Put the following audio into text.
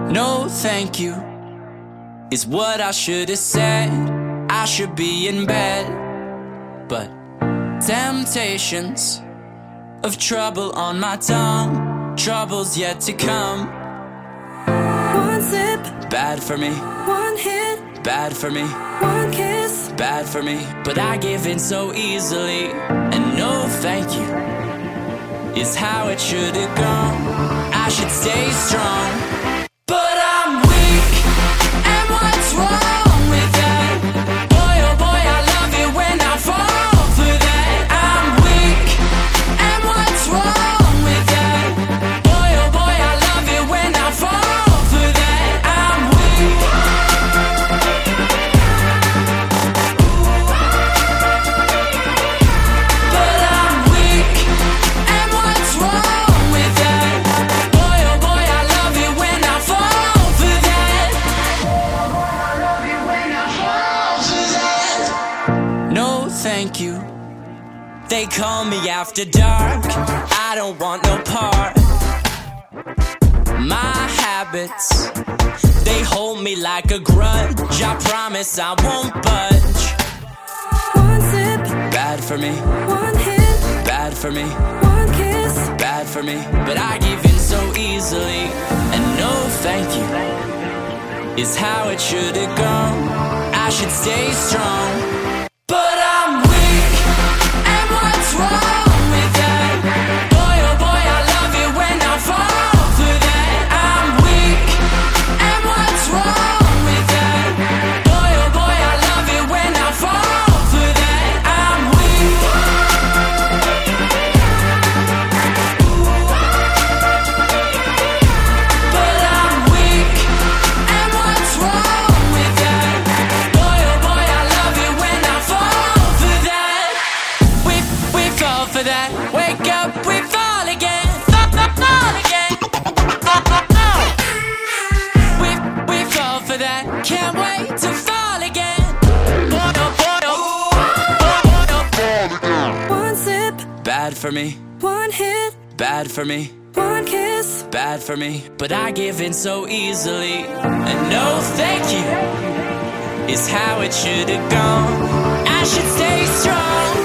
No thank you is what I should have said. I should be in bed, but temptations of trouble on my tongue, trouble's yet to come. One sip, Bad for me, one hit, bad for me, one kiss. bad for me. But I give in so easily, and no thank you is how it should have gone. I should stay strong, but I'm weak, and what's wrong with that? Boy, oh boy, I love it when I fall for that. I'm weak, and what's wrong with that? Boy, oh boy, I love it when I fall for that. I'm weak. But I'm weak, and what's wrong with that? Boy, oh boy, I love it when I fall for that. No, thank you. They call me after dark. I don't want no part. My habits, they hold me like a grudge. I promise I won't budge. One sip, Bad for me, one hit, bad for me, one kiss. bad for me. But I give in so easily, and no thank you is how it should have gone. I should stay strong, but I'm weak, and what's wrong with that? Boy, oh boy, I love it when I fall for that. I'm weak, and what's wrong with that? Boy, oh boy, I love it when I fall for that. I'm weak. But I'm weak, and what's wrong with that? Boy, oh boy, I love it when I fall for that. We fall for that. Wake up, we fall again. Fall again. We fall for that. Can't wait to fall again. Boy, oh boy, oh. One sip, Bad for me, one hit, bad for me, one kiss. bad for me. But I give in so easily, and no thank you is how it should have gone. I should stay strong,